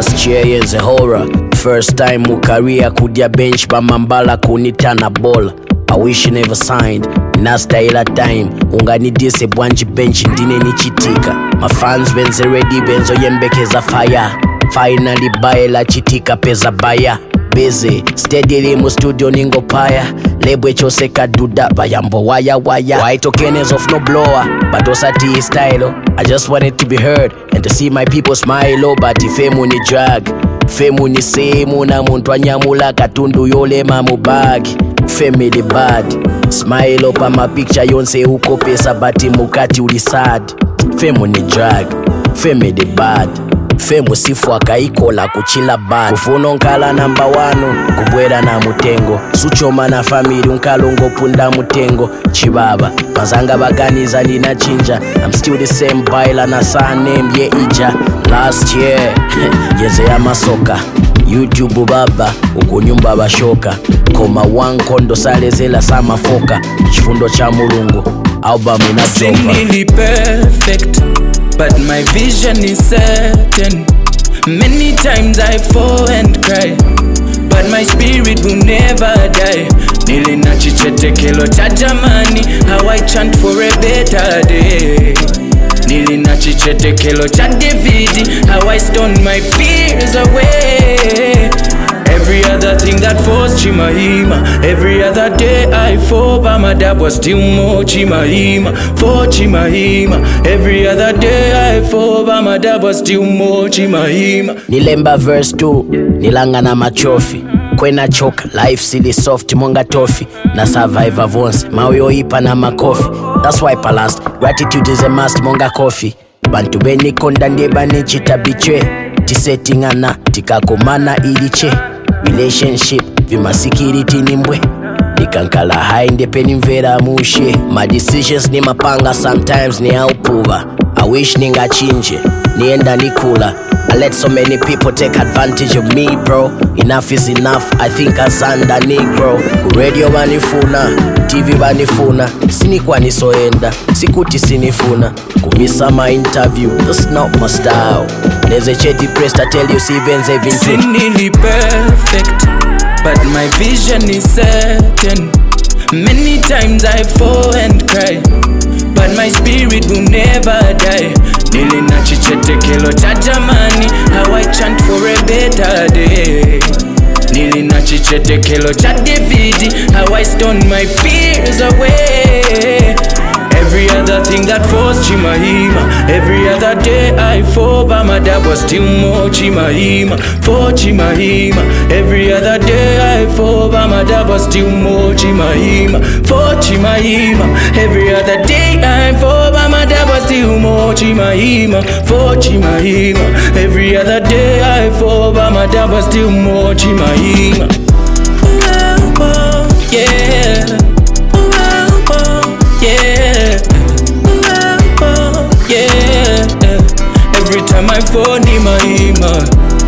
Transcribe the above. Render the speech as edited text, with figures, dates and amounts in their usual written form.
Last year is a horror. First time mu career kudia bench bamambala kunitana ball. I wish you never signed. Nastyle time unganidise bwanji bench ndine nichitika. My fans benze ready benzo yembekeza fire. Finally baela chitika peza baya. Busy steadily mu studio ningo paya. Lebwe chose kaduda bayambo waya. White tokenes of no blower but osati style. I just wanted to be heard and to see my people smile. But ifemu ni drag, femu ni semu na muntu anyamula katundu yole mamu bag. Family bad, smile up on my picture yonse uko pesa bati mukati ulisad. Femu ni drag, family bad. Femu sifu akaikola kuchila bad. Kufuno nkala number 1 kubwera na mutengo. Suchoma na family unkalongo punda mutengo. Chibaba mazanga baganiza nina chinja. I'm still the same baila na surname ye ija. Last year yeze ya masoka. YouTube baba ukunyumba bashoka. Koma wankondo salezela sama foka. Chifundo cha mulungu album ina jopa. Nearly perfect but my vision is certain. Many times I fall and cry but my spirit will never die. Nili na chichete kelo cha jamani. How I chant for a better day. Nili na chichete kelo cha David. How I stone my fears away. Every other thing that falls Chimahima. Every other day I fall but my dad was still more Chimahima. For Chimahima. Every other day I fall but my dad was still more Chimahima. Nilemba verse 2 nilanga na machofi. Kwena choka life silly soft monga toffee. Na survivor vonse mawyo ipa na makofi. That's why palast gratitude is a must monga coffee. Bantu beni konda ndeba nichita bichwe. Tisetingana tikakomana iliche. Relationship vimasikiriti nimbwe. Nikankala high ndepeni mvera mushe. My decisions ni mapanga sometimes ni aupuva. I wish ninga chinje nienda nikula. I let so many people take advantage of me bro. Enough is enough, I think asanda negro. Radio banifuna, TV banifuna. Sinikwa nisoenda, sikuti sinifuna. Kumisa my interview, that's not my style. There's a chetty press to tell you see Ben's even true. Nearly perfect but my vision is certain. Many times I fall and cry but my spirit will never die. Nili na chichete kelo cha jamani. How I chant for a better day. Nili na chichete kelo cha David. How I stone my fears away. Every other thing that falls Chimahima. Every other day I fall but my dad was still more Chimahima. For Chimahima. Every other day I fall but my dad was still more Chimahima. For Chimahima. Every other day I fall but my dad was still more Chimahima. For Chimahima. Every other day I fall but my dad was still more Chimahima. Yeah. Yeah, every time I fall ni Mahima.